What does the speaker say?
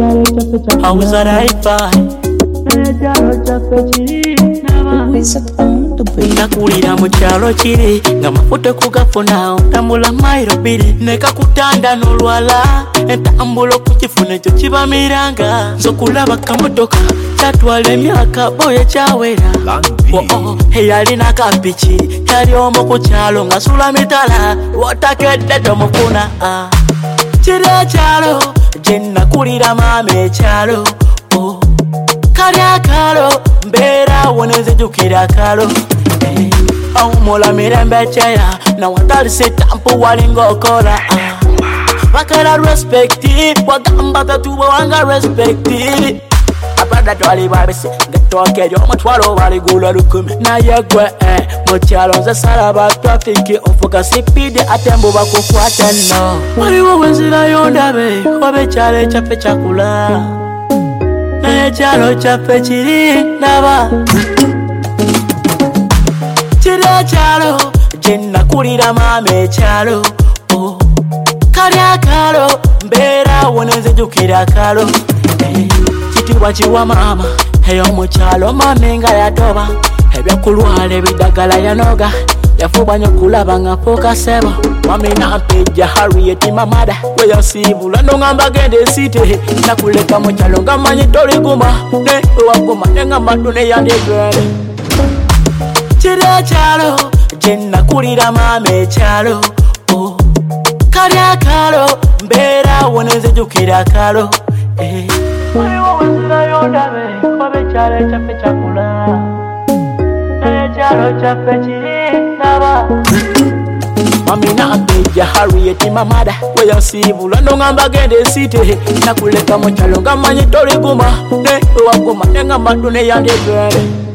How was that I buy? Nakulira mu kyalo kiri nga mafuta kugafuna tambula mairo biri nekakutanda n'olwala entambulo kukifuna ekyo kibamiranga nsokulaba kamotoka kyatwala emyaka boye kyawera eyalina kapiki yali omu ku kyalo nga sula mitala wotakedde tomufuna kiri ekyalo gye nakulira maama ekyalo kali akalo mbeera wonezijukira akalo awumula mirembe cheya na watalise tampu walinga okola bakala respecti wagamba tatuba wanga respecti abada twali babise ngetoke ly'omutwalo baligula 10 naye gwe mu kyalo nze salaba trafiki ofuka sipidi ate mbu bakukwata no waliwo wenzirayo ndabe oba ekyalo ekyaffe kyakula ekyalo kyaffe kiri ndaba kiri ekyalo gye nakulira maama ekyalo kali akalo mbeera wonezijukira akalo kitibwa kiwa maama ey'omukyalo mami nga yatoba ebyokulwala ebidagala yanoga yafubanya okulaba nga fuuka sebo mami nampejja Harriet mamada we yasiibula nongamba genda esite nakuleka mu kyalo nga manyi toliguma ne ewaguma nengamba tune yandegende kiri ekyalo gye nakulira maama ekyalo kali akalo mbeera wonezijukira akalo waliwo wenzirayo ndabe oba ekyalo ekyaffe kyakula ekyalo kyaffe kiri ndaba mami nampejja Harriet mamada we yasiibula nongamba genda esite nakuleka mu kyalo nga manyi toliguma ne ewaguma nengamba tune yandegende